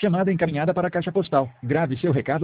Chamada encaminhada para a caixa postal. Grave seu recado